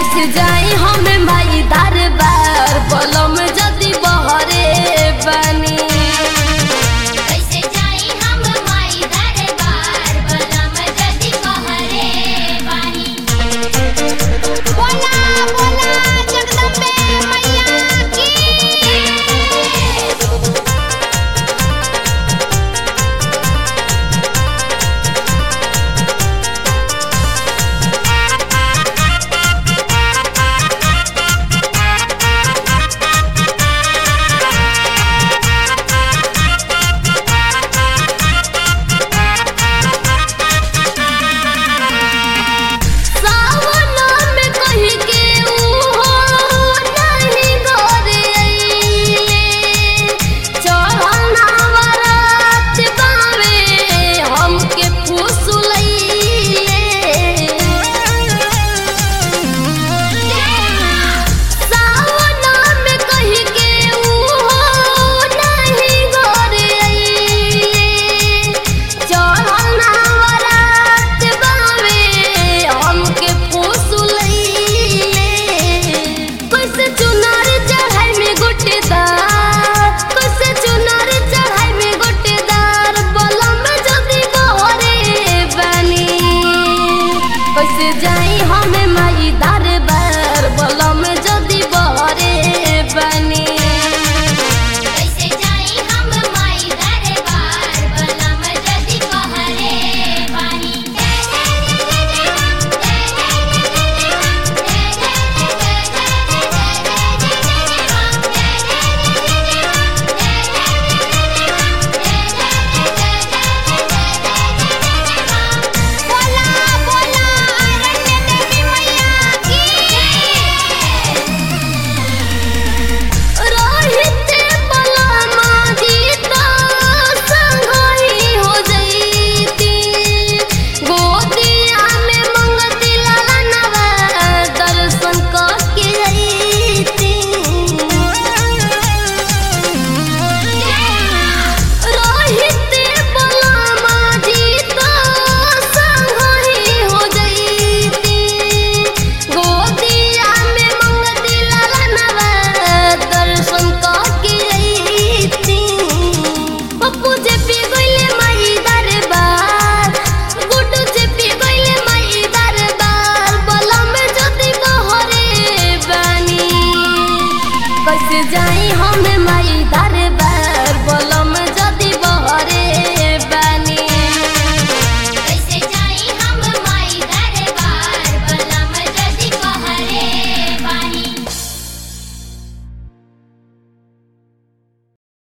कैसे जाई हमें माई दरबार बलम जदी बहरे बनी। कैसे जाई हम माई दरबार बलम जदी बहरे बानी। बोला बोला जगदम्बे मैया की। कैसे जाई हमें माई दरबार बलम जदी बहरे बनी। कैसे जाई हम माई दरबार बलम जदी बहरे बानी। बोला बोला अरण्य देवी मैया की। रोहित बलमा जीता संगही हो जईती गोदिया में मंगती लालनवा दर्शन करके जईती। रोहित बलमा जीता संगही हो जईती गोदिया में मंगती लालनवा दर्शन करके जईती। पप्पू जे पी गइले माई दरबार गुड्डू जे पी गइले माई दरबार बलम जदी बहरे बनी। कैसे जाई हमें माई दरबार बलम